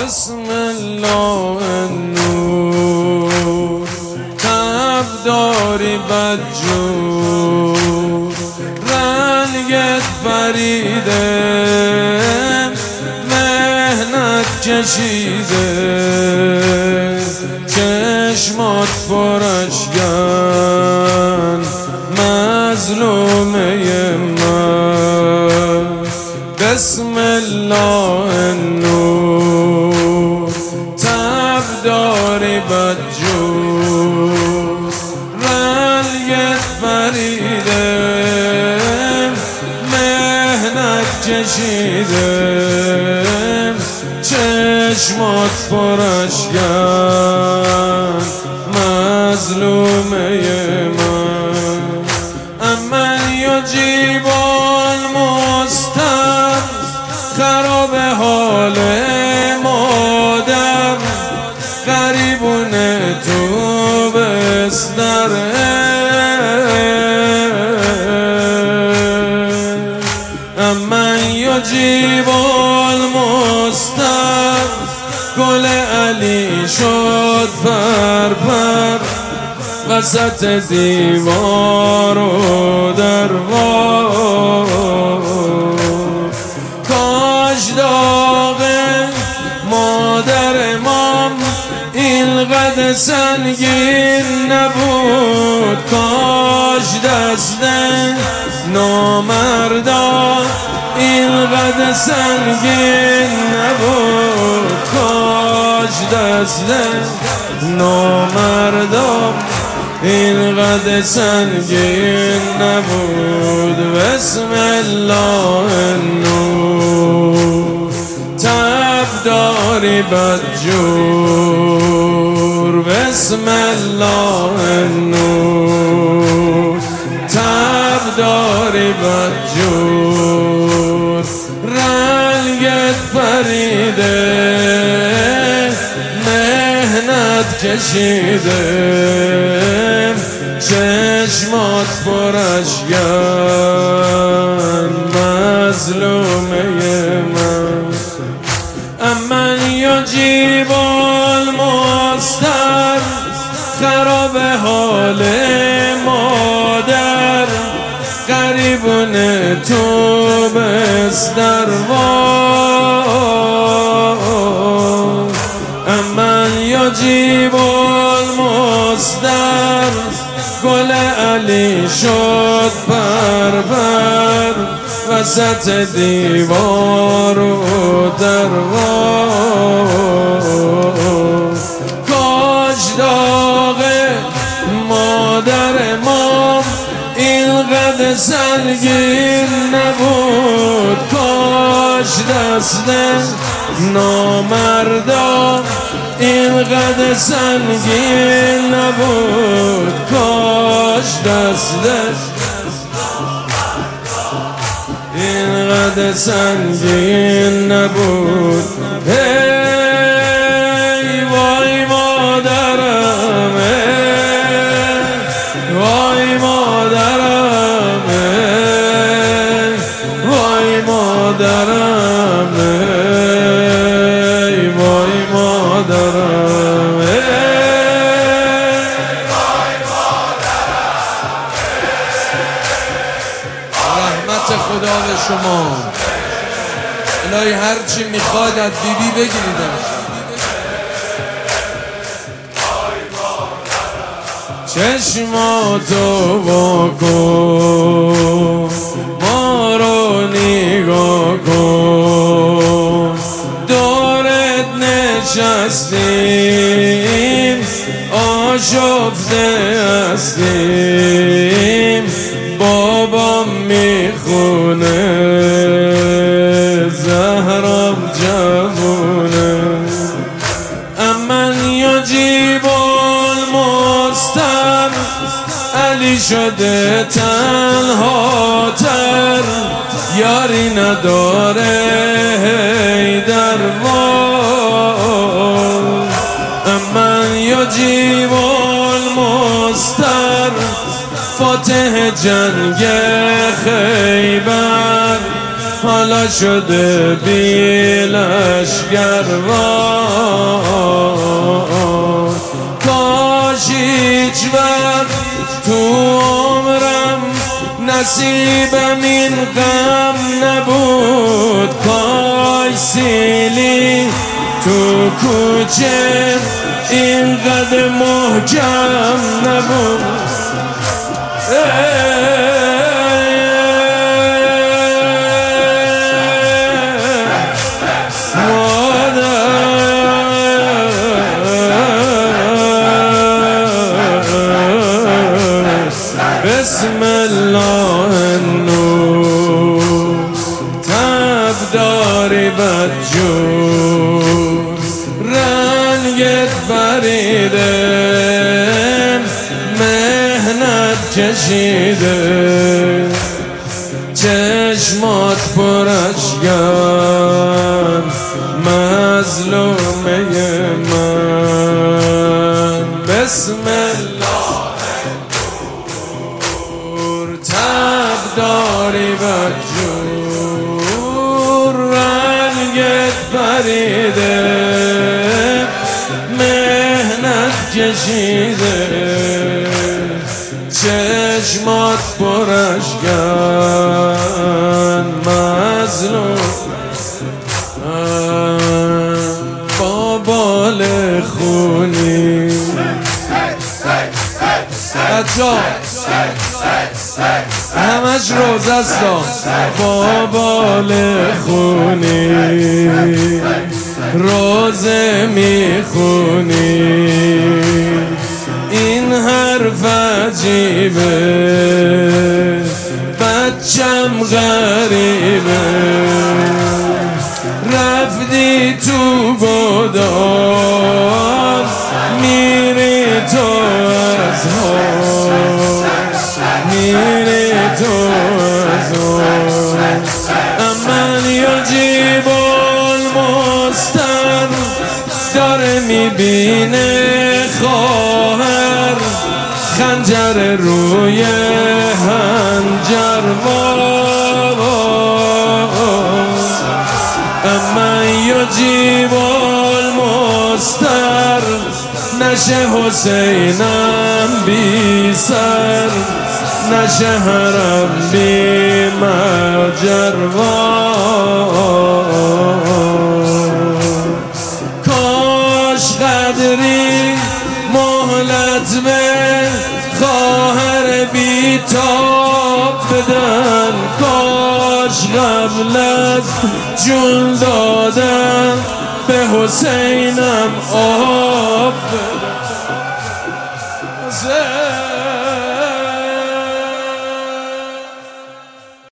بسم الله النور تب داری بدجور رنگت پریده مهنت کشیده چشمات پراشکن مظلومه من بسم الله النور تب داری بدجور رنگت پریده مهنت کشیده چشمات پراشکن مظلومه من امن یجیب المضطر خراب حال مادر غریبون تو بستر امن یجیب المضطر گل علی شد پر وسط دیوار و دربار کاش داغ مادر امام اینقدر سنگین نبود کاش دست نامردا اینقدر سنگین نبود کاش دست نامردا اینقدر سنگین نبود بسم الله النور تب داری بدجور بسم الله النور تب داری بدجور رنگت پریده مهنت کشیده چشمات پراشکن مظلومه من امن یجیب المضطر خراب حال مادر غریبون تو بستر امن یجیب المضطر گل علی شد پر وسط دیوار و دربار کاش داغ مادر امام اینقدر سنگین نبود کاش دست نامردا اینقدر سنگین نبود کاش دست اینقدر سنگین نبود ای وای مادرم وای مادرم وای مادرم وای مادرم رحمت خدا به شما الهی هرچی میخواد از بیبی بگیریدم چشماتو واکن ما رو نگاه کن دورت نشستیم آشفته هستیم بابام میخونه زهرام جوونه امن یجیب المضطر علی شده تنها تر یاری نداره حیدر امن یجیب المضطر فاتح جنگ خیبر حالا نشده بی لشگروار. کاش هیچ وقت تو عمرم نصیبم این غم نبود. کاش سیلی تو کوچه اینقدر محکم نبود. بسم الله النور تب داری بدجور، رنگت بریده مهنت کشیده، چشمات پر اشکن مظلومه من. بسم تب داری بدجور، رنگت بریده مهنت کشیده، چشمات پر اشکن مظلوم با بال خونی. بچه همش روز است با بال خونی، روزه میخونی. این حرف عجیبه بچم غریبه، رفتی تو گودال میری تو از حال، میری تو از حال. من یجیب المضطر داره میبینه خواهر، خنجر روی هنجر من یجیب المضطر، نشه حسینم بی سر، نشه حرم بی مجروار. کاش قدری مهلت به خواهر بی تاب بدن، کاش قبل از جون دادن به حسینم آب